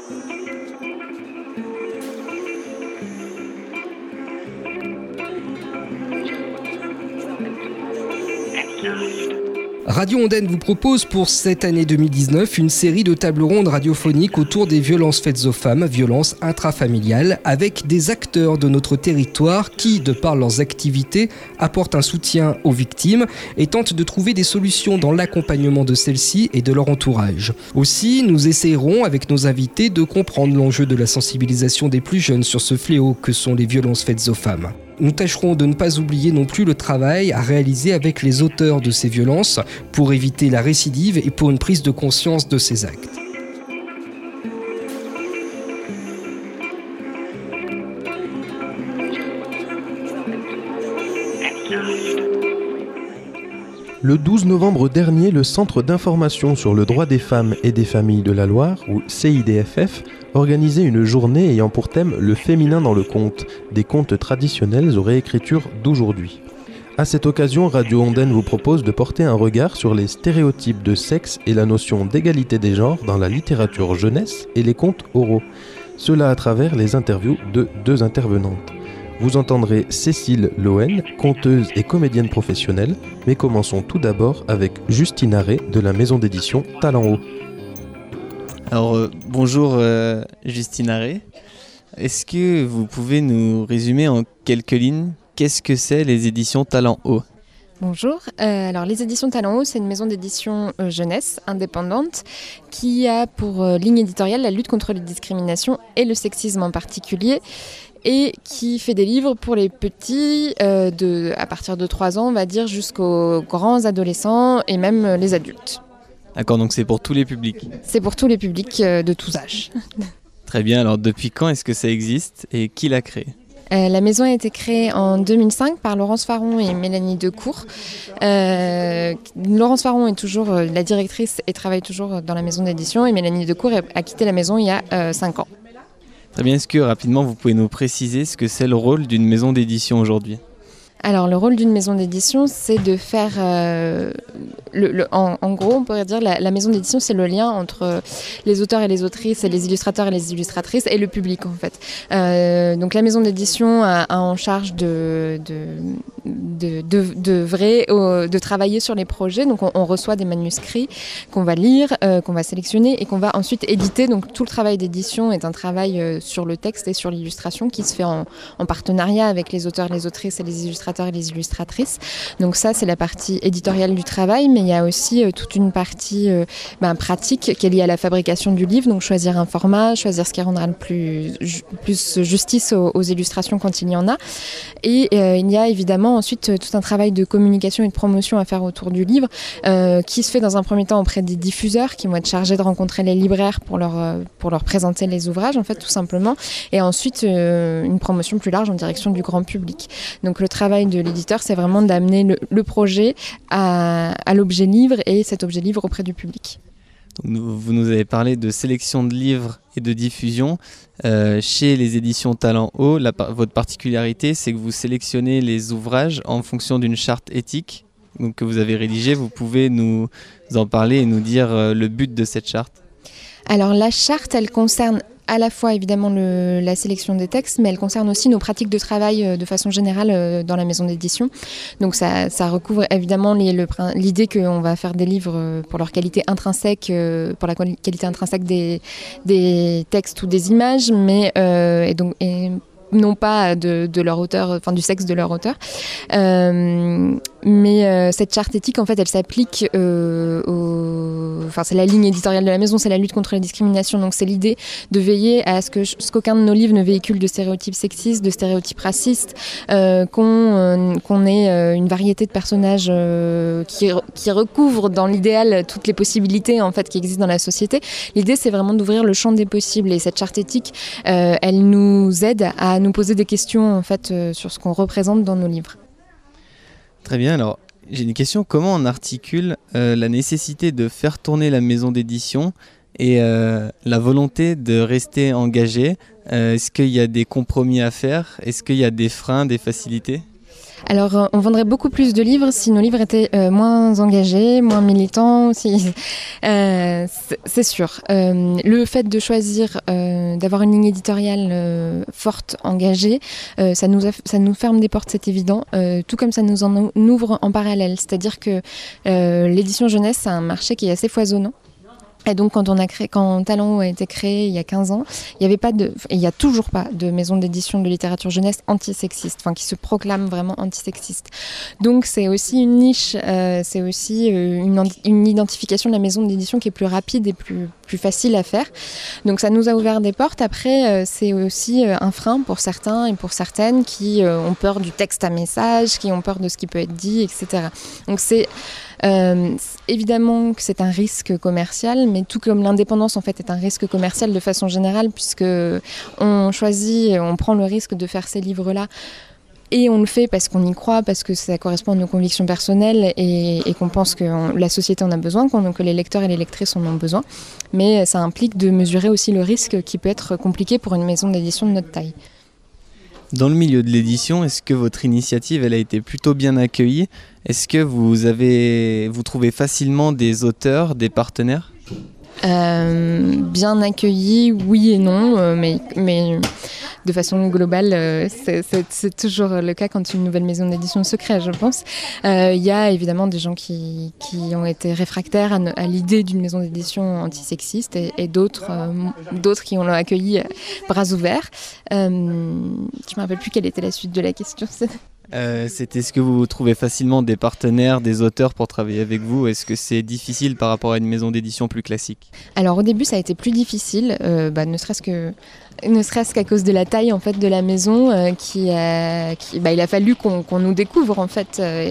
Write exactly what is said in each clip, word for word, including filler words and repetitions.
Radio Ondaine vous propose pour cette année deux mille dix-neuf une série de tables rondes radiophoniques autour des violences faites aux femmes, violences intrafamiliales, avec des acteurs de notre territoire qui, de par leurs activités, apportent un soutien aux victimes et tentent de trouver des solutions dans l'accompagnement de celles-ci et de leur entourage. Aussi, nous essayerons avec nos invités de comprendre l'enjeu de la sensibilisation des plus jeunes sur ce fléau que sont les violences faites aux femmes. Nous tâcherons de ne pas oublier non plus le travail à réaliser avec les auteurs de ces violences pour éviter la récidive et pour une prise de conscience de ces actes. Le douze novembre dernier, le Centre d'information sur le droit des femmes et des familles de la Loire, ou C I D F F, organisait une journée ayant pour thème le féminin dans le conte, des contes traditionnels aux réécritures d'aujourd'hui. À cette occasion, Radio Ondaine vous propose de porter un regard sur les stéréotypes de sexe et la notion d'égalité des genres dans la littérature jeunesse et les contes oraux. Cela à travers les interviews de deux intervenantes. Vous entendrez Cécile Lohen, conteuse et comédienne professionnelle, mais commençons tout d'abord avec Justine Arré de la maison d'édition Talent Haut. Alors euh, bonjour euh, Justine Arré, est-ce que vous pouvez nous résumer en quelques lignes qu'est-ce que c'est les éditions Talent Haut ? Bonjour, euh, alors les éditions Talent Haut, c'est une maison d'édition euh, jeunesse indépendante qui a pour euh, ligne éditoriale la lutte contre les discriminations et le sexisme en particulier, et qui fait des livres pour les petits euh, de, à partir de trois ans, on va dire, jusqu'aux grands adolescents et même euh, les adultes. D'accord, donc c'est pour tous les publics. C'est pour tous les publics euh, de tous âges. Très bien, alors depuis quand est-ce que ça existe et qui l'a créé ? Euh, la maison a été créée en deux mille cinq par Laurence Faron et Mélanie Decour. Euh, Laurence Faron est toujours euh, la directrice et travaille toujours dans la maison d'édition, et Mélanie Decour a quitté la maison il y a euh, cinq ans. Très bien, est-ce que rapidement vous pouvez nous préciser ce que c'est le rôle d'une maison d'édition aujourd'hui ? Alors le rôle d'une maison d'édition, c'est de faire, euh, le, le, en, en gros on pourrait dire la, la maison d'édition, c'est le lien entre les auteurs et les autrices, et les illustrateurs et les illustratrices et le public en fait. Euh, donc la maison d'édition a, a en charge de, de, de, de, de, vrai, euh, de travailler sur les projets. Donc on, on reçoit des manuscrits qu'on va lire, euh, qu'on va sélectionner et qu'on va ensuite éditer. Donc tout le travail d'édition est un travail euh, sur le texte et sur l'illustration qui se fait en, en partenariat avec les auteurs, les autrices et les illustrateurs et les illustratrices. Donc ça, c'est la partie éditoriale du travail, mais il y a aussi euh, toute une partie euh, ben, pratique qui est liée à la fabrication du livre, donc choisir un format, choisir ce qui rendra le plus, ju- plus justice aux, aux illustrations quand il y en a. Et euh, il y a évidemment ensuite euh, tout un travail de communication et de promotion à faire autour du livre, euh, qui se fait dans un premier temps auprès des diffuseurs qui vont être chargés de rencontrer les libraires pour leur, euh, pour leur présenter les ouvrages, en fait, tout simplement. Et ensuite, euh, une promotion plus large en direction du grand public. Donc le travail de l'éditeur, c'est vraiment d'amener le, le projet à, à l'objet livre et cet objet livre auprès du public. Donc, vous nous avez parlé de sélection de livres et de diffusion. Euh, chez les éditions Talent Haut, la, votre particularité, c'est que vous sélectionnez les ouvrages en fonction d'une charte éthique donc, que vous avez rédigée. Vous pouvez nous en parler et nous dire euh, le but de cette charte ? Alors la charte, elle concerne à la fois évidemment le, la sélection des textes, mais elle concerne aussi nos pratiques de travail euh, de façon générale euh, dans la maison d'édition. Donc ça, ça recouvre évidemment les, le, l'idée qu'on va faire des livres euh, pour leur qualité intrinsèque, euh, pour la qualité intrinsèque des, des textes ou des images, mais euh, et donc et non pas de, de leur auteur, enfin du sexe de leur auteur. Euh, mais euh, cette charte éthique, en fait, elle s'applique euh, au... Enfin, c'est la ligne éditoriale de la maison, c'est la lutte contre la discrimination. Donc, c'est l'idée de veiller à ce, que, ce qu'aucun de nos livres ne véhicule de stéréotypes sexistes, de stéréotypes racistes, euh, qu'on, euh, qu'on ait euh, une variété de personnages euh, qui, qui recouvrent dans l'idéal toutes les possibilités, en fait, qui existent dans la société. L'idée, c'est vraiment d'ouvrir le champ des possibles. Et cette charte éthique, euh, elle nous aide à nous poser des questions, en fait, euh, sur ce qu'on représente dans nos livres. Très bien, alors j'ai une question, comment on articule euh, la nécessité de faire tourner la maison d'édition et euh, la volonté de rester engagé ? euh, Est-ce qu'il y a des compromis à faire ? Est-ce qu'il y a des freins, des facilités ? Alors, euh, on vendrait beaucoup plus de livres si nos livres étaient euh, moins engagés, moins militants. Si, euh, c'est, c'est sûr. Euh, le fait de choisir euh, d'avoir une ligne éditoriale euh, forte, engagée, euh, ça, nous a, ça nous ferme des portes, c'est évident. Euh, tout comme ça nous en ouvre en parallèle. C'est-à-dire que euh, l'édition jeunesse, c'est un marché qui est assez foisonnant. Et donc, quand on a créé, quand Talent Haut a été créé il y a quinze ans, il n'y avait pas de, et il n'y a toujours pas de maison d'édition de littérature jeunesse antisexiste, enfin, qui se proclame vraiment antisexiste. Donc, c'est aussi une niche, euh, c'est aussi euh, une, une identification de la maison d'édition qui est plus rapide et plus, plus facile à faire. Donc, ça nous a ouvert des portes. Après, euh, c'est aussi euh, un frein pour certains et pour certaines qui euh, ont peur du texte à message, qui ont peur de ce qui peut être dit, et cetera. Donc, c'est Euh, évidemment que c'est un risque commercial, mais tout comme l'indépendance en fait est un risque commercial de façon générale, puisque on choisit, on prend le risque de faire ces livres-là. Et on le fait parce qu'on y croit, parce que ça correspond à nos convictions personnelles et, et qu'on pense que on, la société en a besoin, que les lecteurs et les lectrices en ont besoin. Mais ça implique de mesurer aussi le risque qui peut être compliqué pour une maison d'édition de notre taille. Dans le milieu de l'édition, est-ce que votre initiative elle a été plutôt bien accueillie ? Est-ce que vous, avez, vous trouvez facilement des auteurs, des partenaires ? Euh, bien accueilli, oui et non, euh, mais, mais de façon globale, euh, c'est, c'est, c'est toujours le cas quand une nouvelle maison d'édition se crée, je pense. Il euh, y a évidemment des gens qui, qui ont été réfractaires à, à l'idée d'une maison d'édition antisexiste et, et d'autres, euh, d'autres qui ont accueilli bras ouverts. Euh, je ne me rappelle plus quelle était la suite de la question. Euh, c'était est-ce que vous trouvez facilement des partenaires, des auteurs pour travailler avec vous ? Est-ce que c'est difficile par rapport à une maison d'édition plus classique ? Alors au début ça a été plus difficile, euh, bah, ne serait-ce que ne serait-ce qu'à cause de la taille en fait de la maison, euh, qui, a, qui bah, il a fallu qu'on, qu'on nous découvre en fait. Euh,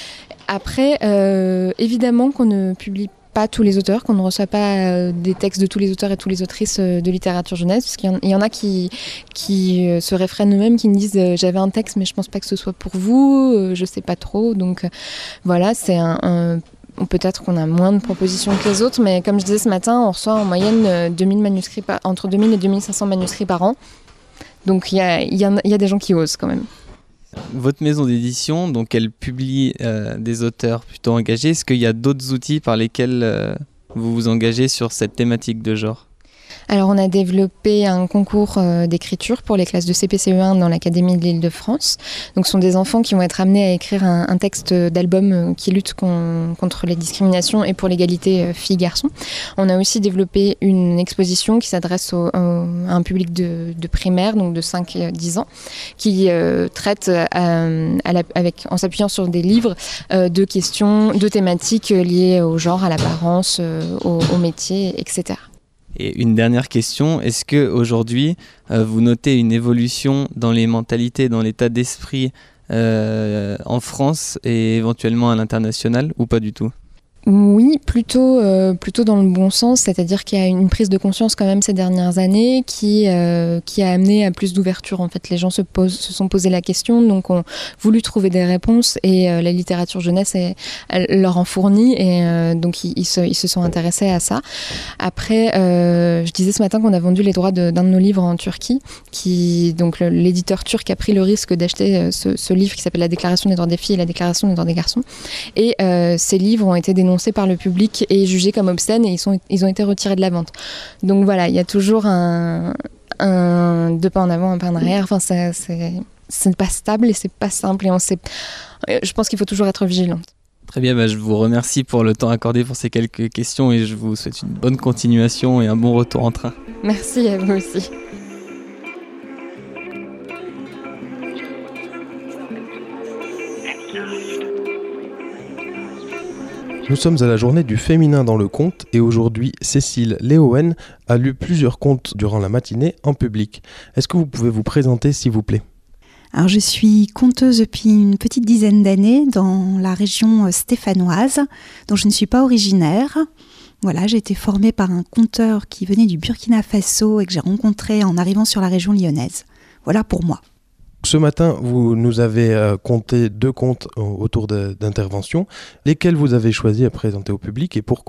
après, euh, évidemment qu'on ne publie pas tous les auteurs, qu'on ne reçoit pas euh, des textes de tous les auteurs et toutes les autrices euh, de littérature jeunesse, parce qu'il y en, il y en a qui, qui euh, se réfrènent eux-mêmes, qui me disent euh, j'avais un texte mais je pense pas que ce soit pour vous, euh, je sais pas trop, donc euh, voilà, c'est un, un peut-être qu'on a moins de propositions que les autres, mais comme je disais ce matin, on reçoit en moyenne euh, deux mille manuscrits par, entre deux mille et deux mille cinq cents manuscrits par an, donc il y a, y, a, y a des gens qui osent quand même. Votre maison d'édition, donc elle publie euh, des auteurs plutôt engagés. Est-ce qu'il y a d'autres outils par lesquels euh, vous vous engagez sur cette thématique de genre ? Alors on a développé un concours euh, d'écriture pour les classes de C P C E un dans l'Académie de l'Île-de-France. Donc ce sont des enfants qui vont être amenés à écrire un, un texte d'album euh, qui lutte con, contre les discriminations et pour l'égalité euh, filles-garçons. On a aussi développé une exposition qui s'adresse au, au, à un public de, de primaire, donc de cinq à dix ans, qui euh, traite euh, à la, avec, en s'appuyant sur des livres euh, de questions, de thématiques liées au genre, à l'apparence, euh, au, au métier, et cetera. Et une dernière question, est-ce qu'aujourd'hui, euh, vous notez une évolution dans les mentalités, dans l'état d'esprit euh, en France et éventuellement à l'international ou pas du tout ? Oui, plutôt, euh, plutôt dans le bon sens, c'est-à-dire qu'il y a une prise de conscience quand même ces dernières années qui, euh, qui a amené à plus d'ouverture. En fait, les gens se, posent, se sont posé la question, donc ont voulu trouver des réponses et euh, la littérature jeunesse est, elle leur en fournit et euh, donc ils, ils, se, ils se sont intéressés à ça. Après, euh, je disais ce matin qu'on a vendu les droits de, d'un de nos livres en Turquie, qui, donc le, l'éditeur turc a pris le risque d'acheter ce, ce livre qui s'appelle La Déclaration des droits des filles et La Déclaration des droits des garçons. Et euh, ces livres ont été dénoncés par le public et jugés comme obscènes et ils, sont, ils ont été retirés de la vente. Donc voilà, il y a toujours un, un deux pas en avant, un pas en arrière. Enfin, c'est, c'est, c'est pas stable et c'est pas simple et on sait, je pense qu'il faut toujours être vigilant. Très bien, bah je vous remercie pour le temps accordé pour ces quelques questions et je vous souhaite une bonne continuation et un bon retour en train. Merci à vous aussi. Nous sommes à la journée du féminin dans le conte et aujourd'hui, Cécile Léowen a lu plusieurs contes durant la matinée en public. Est-ce que vous pouvez vous présenter s'il vous plaît ? Alors, je suis conteuse depuis une petite dizaine d'années dans la région stéphanoise, dont je ne suis pas originaire. Voilà, j'ai été formée par un conteur qui venait du Burkina Faso et que j'ai rencontré en arrivant sur la région lyonnaise. Voilà pour moi. Ce matin, vous nous avez euh, conté deux contes autour de, d'interventions. Lesquels vous avez choisi à présenter au public et pourquoi ?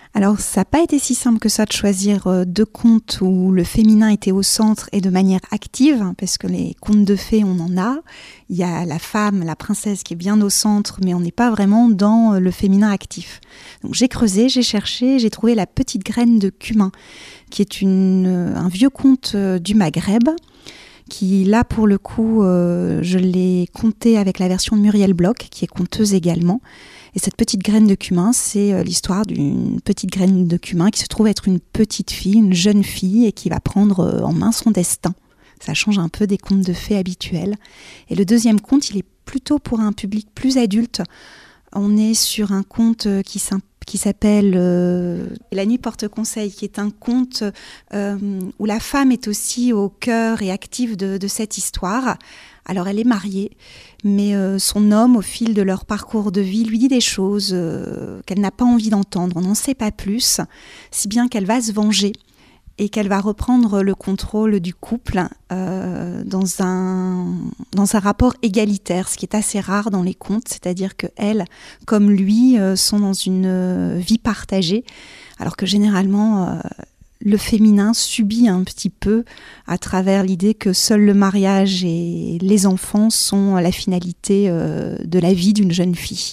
Alors, ça n'a pas été si simple que ça de choisir euh, deux contes où le féminin était au centre et de manière active, hein, parce que les contes de fées, on en a. Il y a la femme, la princesse qui est bien au centre, mais on n'est pas vraiment dans euh, le féminin actif. Donc, j'ai creusé, j'ai cherché, j'ai trouvé La petite graine de cumin, qui est une, euh, un vieux conte euh, du Maghreb, qui, là, pour le coup, euh, je l'ai conté avec la version de Muriel Bloch, qui est conteuse également. Et cette petite graine de cumin, c'est l'histoire d'une petite graine de cumin qui se trouve être une petite fille, une jeune fille, et qui va prendre en main son destin. Ça change un peu des contes de fées habituels. Et le deuxième conte, il est plutôt pour un public plus adulte. On est sur un conte qui, qui s'appelle euh, La nuit porte conseil, qui est un conte euh, où la femme est aussi au cœur et active de, de cette histoire. Alors elle est mariée, mais euh, son homme, au fil de leur parcours de vie, lui dit des choses euh, qu'elle n'a pas envie d'entendre. On n'en sait pas plus, si bien qu'elle va se venger et qu'elle va reprendre le contrôle du couple euh, dans un, dans un rapport égalitaire, ce qui est assez rare dans les contes, c'est-à-dire qu'elle, comme lui, euh, sont dans une euh, vie partagée, alors que généralement... Euh, le féminin subit un petit peu à travers l'idée que seul le mariage et les enfants sont la finalité de la vie d'une jeune fille.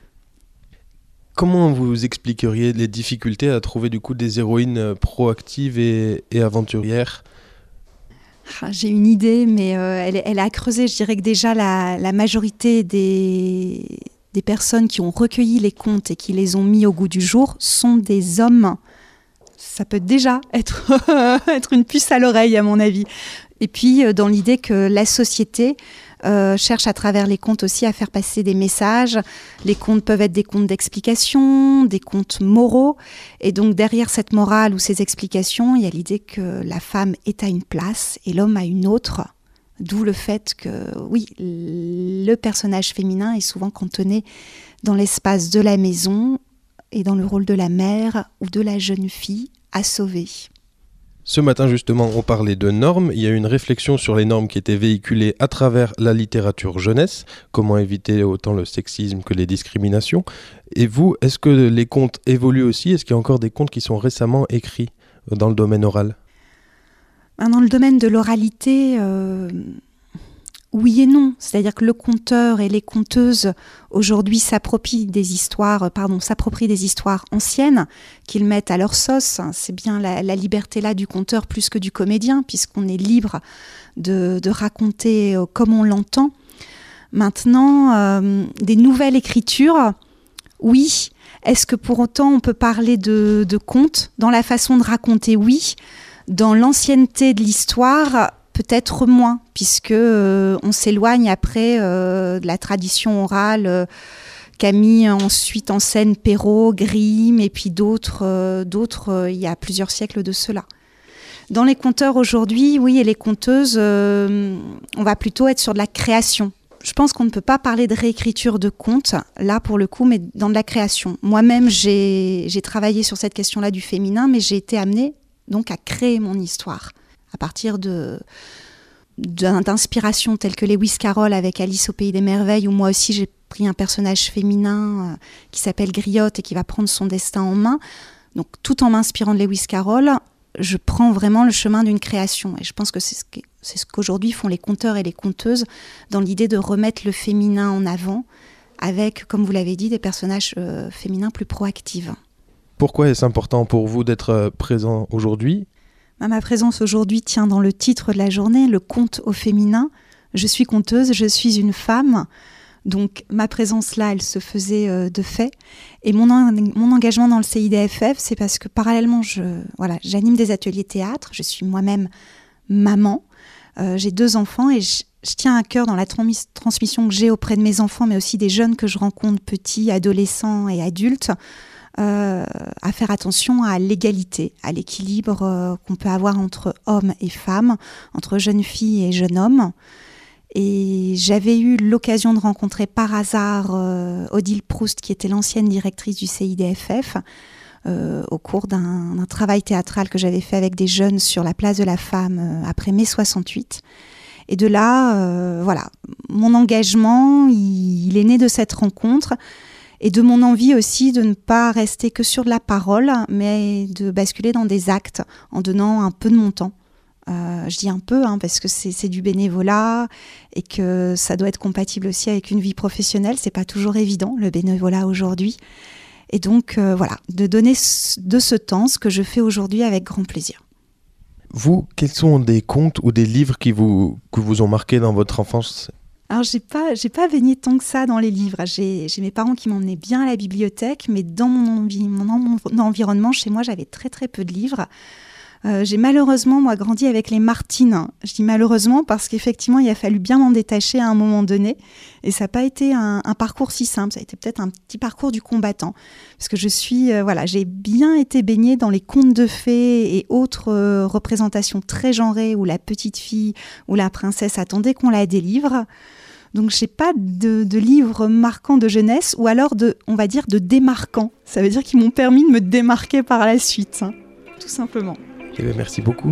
Comment vous expliqueriez les difficultés à trouver du coup des héroïnes proactives et, et aventurières ? Ah, j'ai une idée, mais euh, elle, elle a creusé. Je dirais que déjà la, la majorité des, des personnes qui ont recueilli les contes et qui les ont mis au goût du jour sont des hommes. Ça peut déjà être, être une puce à l'oreille, à mon avis. Et puis, dans l'idée que la société euh, cherche à travers les contes aussi à faire passer des messages. Les contes peuvent être des contes d'explication, des contes moraux. Et donc, derrière cette morale ou ces explications, il y a l'idée que la femme est à une place et l'homme à une autre. D'où le fait que, oui, le personnage féminin est souvent cantonné dans l'espace de la maison et dans le rôle de la mère ou de la jeune fille à sauver. Ce matin justement, on parlait de normes. Il y a eu une réflexion sur les normes qui étaient véhiculées à travers la littérature jeunesse. Comment éviter autant le sexisme que les discriminations. Et vous, est-ce que les contes évoluent aussi ? Est-ce qu'il y a encore des contes qui sont récemment écrits dans le domaine oral ? Dans le domaine de l'oralité... Euh... Oui et non, c'est-à-dire que le conteur et les conteuses aujourd'hui s'approprient des histoires, pardon, s'approprient des histoires anciennes qu'ils mettent à leur sauce. C'est bien la, la liberté là du conteur plus que du comédien, puisqu'on est libre de, de raconter comme on l'entend. Maintenant, euh, des nouvelles écritures, oui. Est-ce que pour autant on peut parler de, de contes dans la façon de raconter ? Oui. Dans l'ancienneté de l'histoire, peut-être moins, puisque euh, on s'éloigne après euh, de la tradition orale euh, qu'a mis ensuite en scène Perrault, Grimm et puis d'autres, euh, d'autres euh, il y a plusieurs siècles de cela. Dans les conteurs aujourd'hui, oui, et les conteuses, euh, on va plutôt être sur de la création. Je pense qu'on ne peut pas parler de réécriture de contes, là pour le coup, mais dans de la création. Moi-même, j'ai, j'ai travaillé sur cette question-là du féminin, mais j'ai été amenée donc à créer mon histoire. À partir de, d'inspiration telles que Lewis Carroll avec Alice au Pays des Merveilles, où moi aussi j'ai pris un personnage féminin euh, qui s'appelle Griotte et qui va prendre son destin en main. Donc tout en m'inspirant de Lewis Carroll, je prends vraiment le chemin d'une création. Et je pense que c'est ce, que, c'est ce qu'aujourd'hui font les conteurs et les conteuses dans l'idée de remettre le féminin en avant avec, comme vous l'avez dit, des personnages euh, féminins plus proactifs. Pourquoi est-ce important pour vous d'être euh, présent aujourd'hui ? Ma présence aujourd'hui tient dans le titre de la journée, le conte au féminin. Je suis conteuse, je suis une femme. Donc ma présence là, elle se faisait euh, de fait. Et mon, en, mon engagement dans le C I D F F, c'est parce que parallèlement, je, voilà, j'anime des ateliers théâtre. Je suis moi-même maman. Euh, j'ai deux enfants et je, je tiens à cœur dans la trans- transmission que j'ai auprès de mes enfants, mais aussi des jeunes que je rencontre, petits, adolescents et adultes, Euh, à faire attention à l'égalité, à l'équilibre euh, qu'on peut avoir entre hommes et femmes, entre jeunes filles et jeunes hommes. Et j'avais eu l'occasion de rencontrer par hasard euh, Odile Proust, qui était l'ancienne directrice du C I D F F, euh, au cours d'un, d'un travail théâtral que j'avais fait avec des jeunes sur la place de la femme euh, après mai soixante-huit. Et de là, euh, voilà, mon engagement, il, il est né de cette rencontre. et de mon envie aussi de ne pas rester que sur de la parole, mais de basculer dans des actes en donnant un peu de mon temps. Euh, je dis un peu hein, parce que c'est, c'est du bénévolat et que ça doit être compatible aussi avec une vie professionnelle. C'est pas toujours évident le bénévolat aujourd'hui. Et donc euh, voilà, de donner de ce temps ce que je fais aujourd'hui avec grand plaisir. Vous, quels sont des contes ou des livres qui vous, qui vous ont marqué dans votre enfance ? Alors, j'ai pas, j'ai pas baigné tant que ça dans les livres. J'ai, j'ai mes parents qui m'emmenaient bien à la bibliothèque, mais dans mon, envi- mon, mon environnement, chez moi, j'avais très très peu de livres. Euh, j'ai malheureusement, moi, grandi avec les Martine. Je dis malheureusement parce qu'effectivement, il a fallu bien m'en détacher à un moment donné. Et ça n'a pas été un, un parcours si simple. Ça a été peut-être un petit parcours du combattant. Parce que je suis, euh, voilà, j'ai bien été baignée dans les contes de fées et autres euh, représentations très genrées où la petite fille ou la princesse attendait qu'on la délivre. Donc, je n'ai pas de, de livres marquants de jeunesse ou alors de, on va dire, de démarquants. Ça veut dire qu'ils m'ont permis de me démarquer par la suite, hein, tout simplement. Eh bien, merci beaucoup.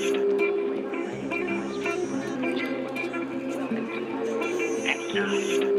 Thank you.